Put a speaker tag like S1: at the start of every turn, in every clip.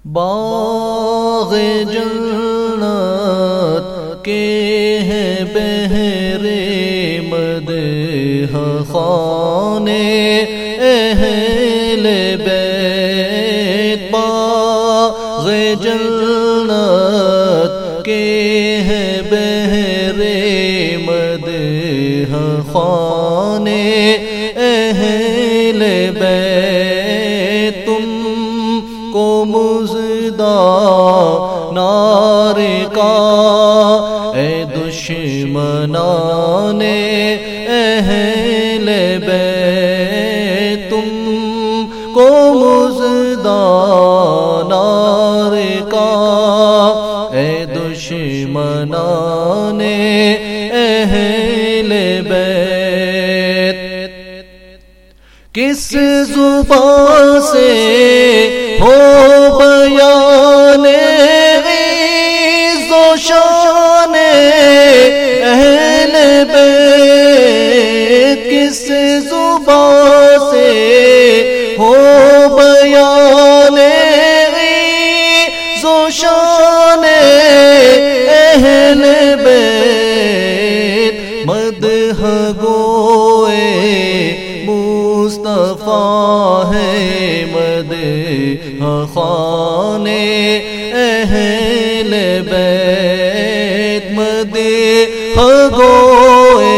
S1: باغ جنت کے ہیں بہرے مدح خانے اہل بیت، باغ جنت کے ہیں بہرے مدح خانے اہل بیت، تم کو مزدار کا اے دشمنان اہل بیت، تم کو مزدار کا اے دشمنان اہل بیت، کس زبان سے ہو بیان عز و شان اہل بیت، کس زبان سے ہو بیان عز و شان اہل بیت، مدح گوئے مصطفیٰ ہے مدح خانے اہل بیت، مدح گوئے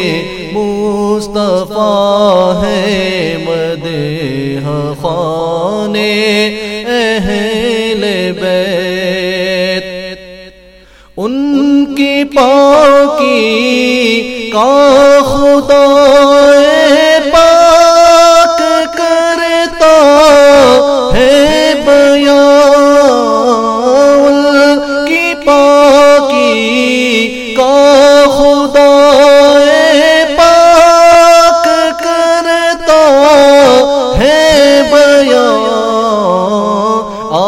S1: مصطفیٰ ہے مدح خانے اہل بیت، ان کی پاکی کا خدا پاک کرتا ہے بیان، ان کی پاکی کا خدا پاک کرتا ہے بیان،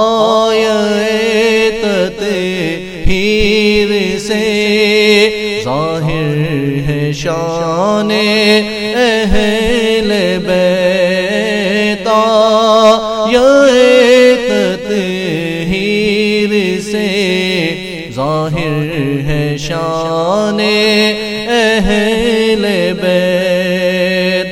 S1: آیت تطہیر سے ظاہر ہے شان اہل بیت، آیت تطہیر سے ظاہر ہے شان اہل بیت،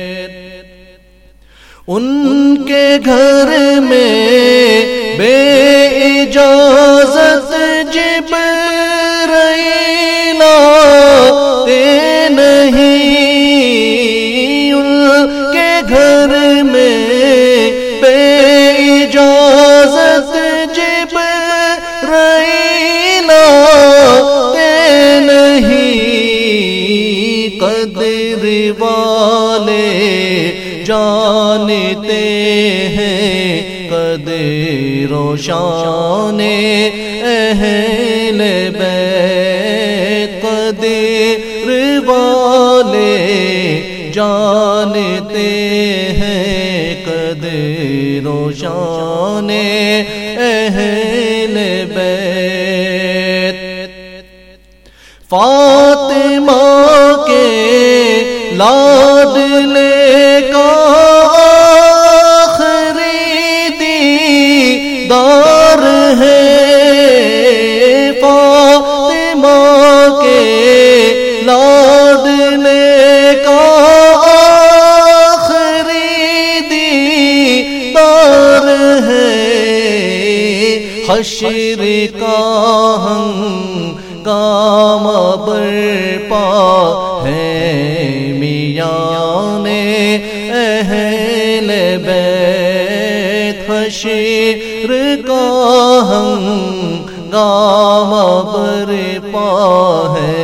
S1: ان کے گھر میں بے اجازت جبرائیل آتے نہیں، ان کے گھر میں بے اجازت جبرائیل آتے نہیں، قدر والے جانتے ہیں قدر و شان اہل بیت، قدر والے جانتے ہیں قدر و شان اہل بیت، فاطمہ کے لاڈلے کا آخری دیدار ہے، فاطمہ کے لاڈلے کا آخری دیدار ہے، حشر کا ہنگام برپا ہے میان اہل بیت، حشر کا ہنگام برپا ہے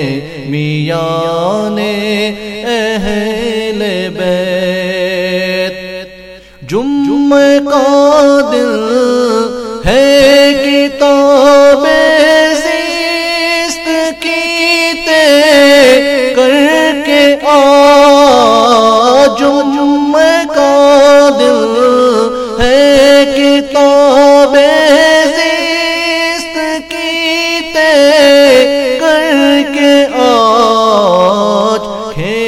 S1: میان اہل بیت، جمعہ کا دل ہے کتاب زیست کی تے کر کے جمعہ کا دل ہے کتاب زیست کی تے کر کے آج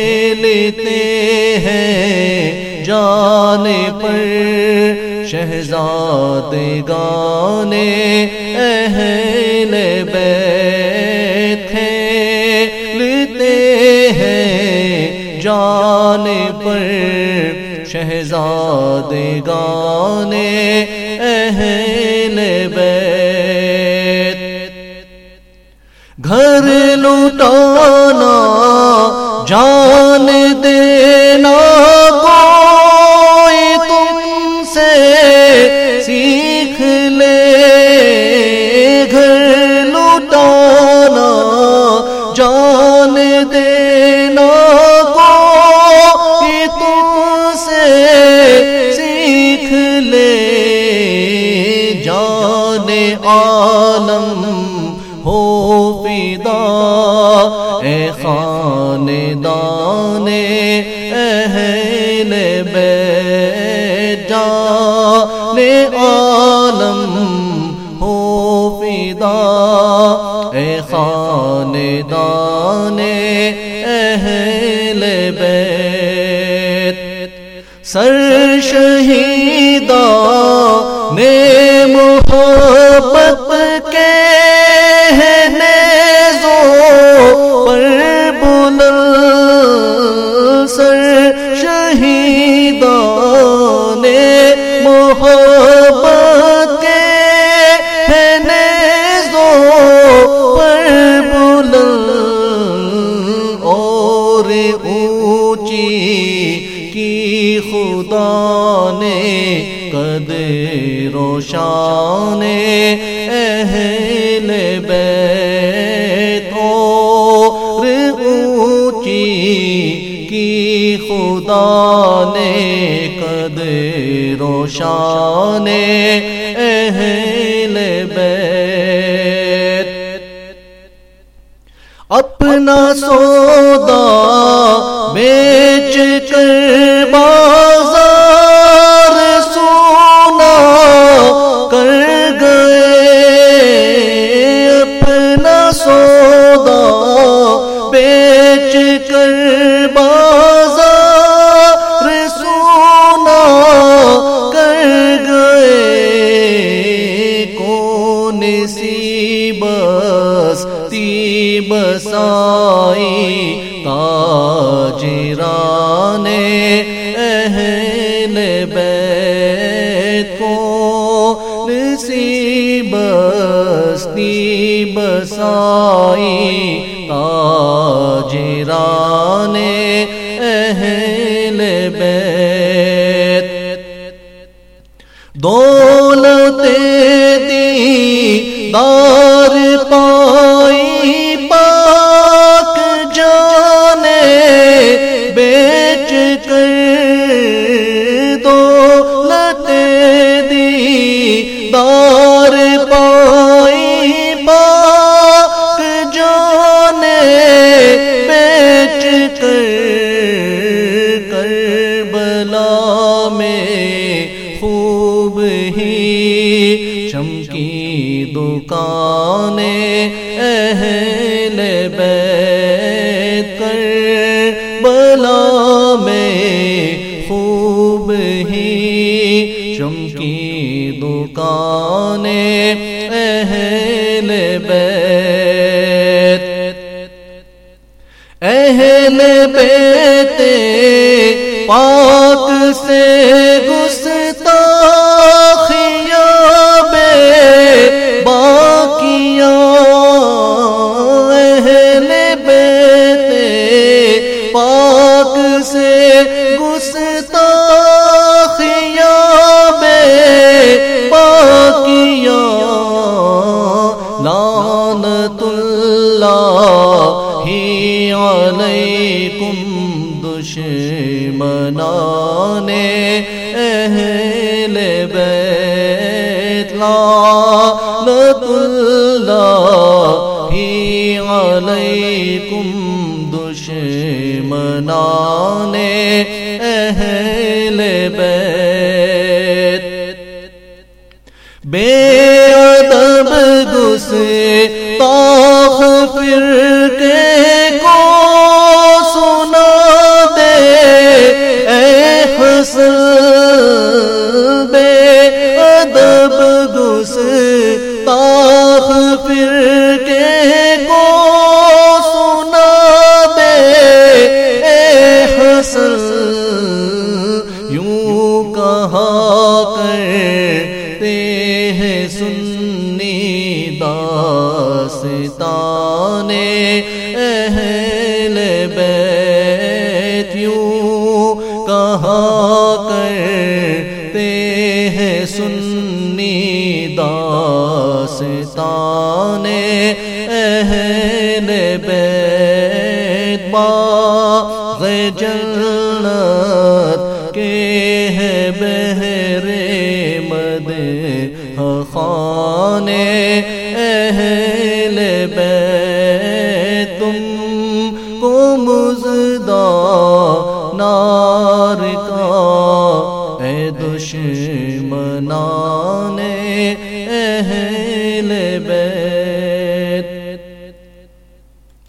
S1: کھیلتے ہیں جان پر شہزاد شہزادگان اہل بیت کھیلتے ہیں جان پر، شہزادگان اہل بیت۔ گھر لٹانا جان دینا کوئی تم سے سیکھ لے، گھر لٹانا جان دینا کوئی تم سے سیکھ لے، جان عالم ہو فدا اے خاندان اہل بیت، جان عالم ہو فدا اے خاندان اہل بیت۔ سر شہیدان محبت کے شہیدان محبت کے ہیں نیزوں پر بلند، اور اونچی کی خدا نے قدر و شان اہل بیت، اور اونچی کی خدا نے قدر و شان اہل بیت۔ اپنا سودا بیچ کر بازار سونا کر گئے، اپنا سودا بیچ کر بازار سونا کر گئے، کون سی بستی بسائی تاجران اہل بیت، کون سی بستی بسائی تاجران اہل بیت۔ دولت دیدار پائی پاک جانے بیچ کر، دولت دیدار پائی پاک جانے بیچ کر، کربلا میں خوب ہی چمکی دکان اہل بیت، کربلا میں خوب ہی چمکی دکان اہل بیت۔ اہل بیت پاک سے گستاخیاں بے باقیاں، اہل بیت پاک سے گستاخیاں بے باقیاں، لعنت اللہ علیکم دشمنان اہل بیت، لعنت اللہ علیکم دشمنان اہل بیت۔ بے ادب گستاخ فرقے کو سنا دے اے حسن، بے سنی داستان اہل بیت، یوں کہا کرتے ہیں سنی داستان اہل بیت، باغ جنت کے ہے بہر مدح خوان اہل بیت، تم کو مژدہ نار کا اے دشمنان اہل بیت۔